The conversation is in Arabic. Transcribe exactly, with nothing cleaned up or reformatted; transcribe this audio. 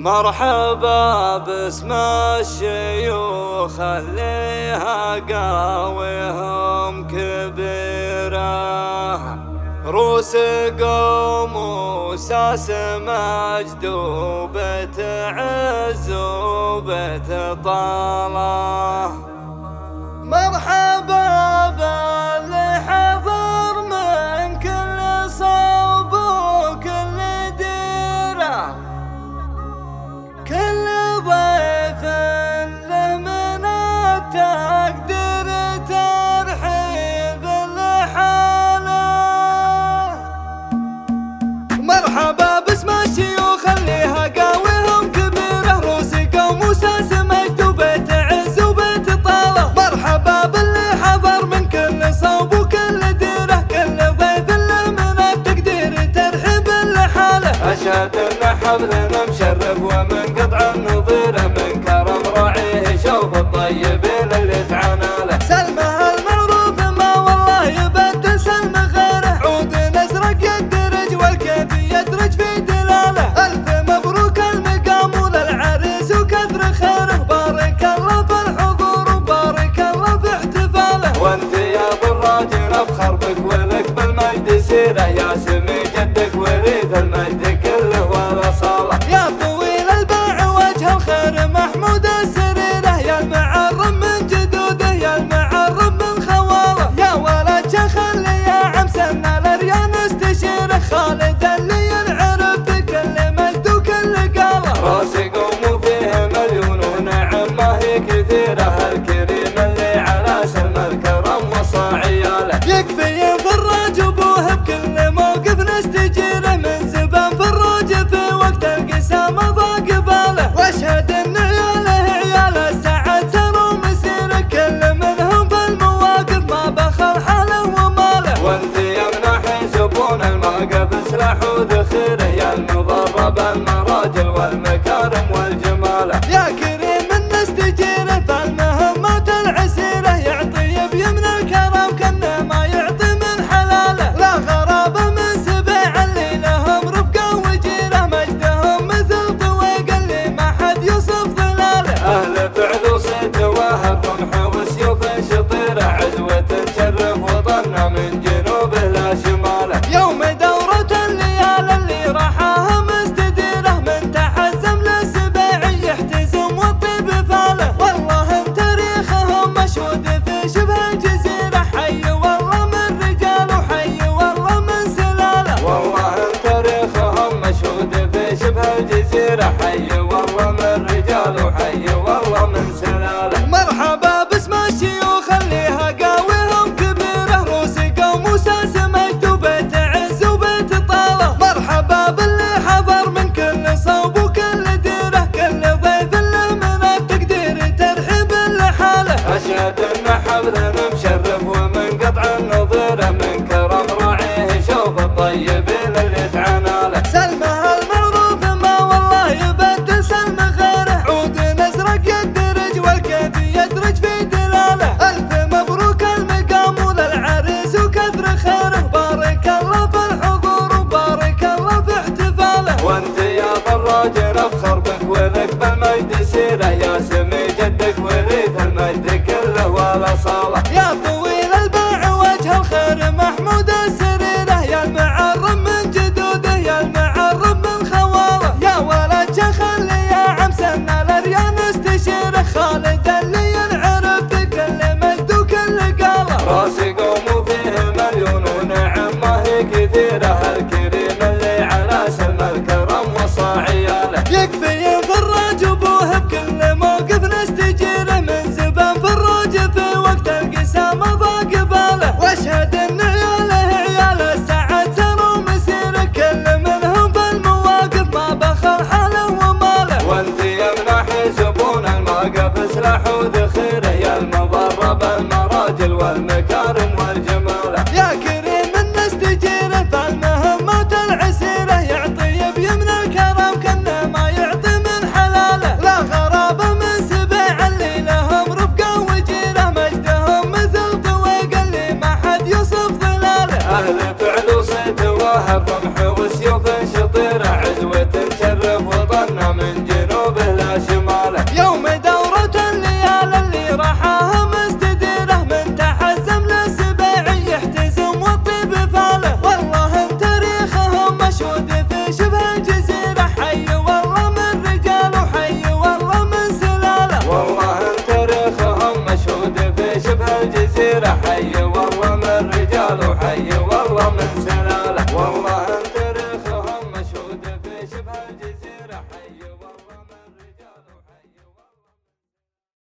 مرحبا باسم الشيوخ اللي قاويهم كبيرة، روس قوم وساس مجد وبيت عز وبيت طاله. مرحبا باللي حضر من كل صوب وكل ديره، كل ضيف له من التقدير ترحيب لحاله. مرحبا باسم الشيوخ اللي قاويهم كبيره، روس قوم وساس مجد وبيت عز وبيت طاله. مرحبا باللي حضر من كل صوب وكل ديره، كل ضيف له من التقدير ترحيب لحاله. أشهد ان حفلنا مشرف ومن قطع النظيره، من كرم راعيه شوف الطيبين اللي تعاناله. سلمه المعروف ما والله يبدل سلم غيره، عود نزرق يدرج والكيف يدرج في دلاله. الف مبروك المقام وللعريس وكثر خيره، بارك الله في الحضور وبارك الله في احتفاله. وانت يا ضراج نفخر بك ولك بالمجد سيره، يا سمي جدك وريث المجد كله ولا صاله. يا طويل الباع وجه الخير محمود السريره، يا المعرب من جدوده يا المعرب من خواله. يا ولد شيخ اللي يا عم سنة الريان استشيره، خالد اللي ينعرف بكل مجد وكل قاله. راسي قوم وفيه مليون ونعم ما هي كثيره، الكريم اللي على سلم الكرم وصى عياله. يكفي فراج ابوه بكل موقف نستجيره، من زبان فراج في وقت القسام ضاق باله. واشهد ان عياله عيال السعد سروا مسيره، كل منهم في المواقف ما بخل حاله وماله. وانت يا مناحي زبون الموقف سلاح وذخيره، يا المضرب المراجل والمكارم والجماله. يا كريم نستجيره في المهمات العسيره، يعطي بيمن الكرم كانه ما يعطي من حلاله. لا غرابه من سبع اللي لهم رفقه وجيره، مجدهم مثل طويق اللي ما حد يوصف ظلاله. اهل فعل وصيد واهب رمح وسيوف شطيره، عزوه تشرف وطننا من جنوبه لا شماله. يوم دوره الليالي اللي راحاها مستديره، من تحزم للسباعي يحتزم والطيب فاله. والله ان تاريخهم مشهود في شبه الجزيره، حي والله من رجال وحي والله من سلاله. والله ان تاريخهم مشهود في شبه الجزيره، حي والله من رجال وحي والله من سلاله. مرحبا باسم الشيوخ اللي قاويهم كبيره، روس قوم وساس مجد وبيت عز وبيت طاله. مرحبا باللي حضر من كل صوب وكل ديره، كل ضيف له من التقدير ترحيب لحاله. اشهد ان حفلنا مشرف ومن قطع النظيره، من كرم راعيه شوف الطيبين اللي تعاناله. سلمه المعروف ما والله يبدل سلم غيره، عود نزرق يدرج والكيف يدرج في دلاله. الف مبروك المقام وللعريس وكثر خيره، بارك الله في الحضور وبارك الله في احتفاله. وانت يا ضراج نفخر بك ولك بالمجد سيره، يا سمي جدك وريث المجد كله ولا صاله. يا طويل الباع وجه الخير محمود السريره، يا المعرب من والله من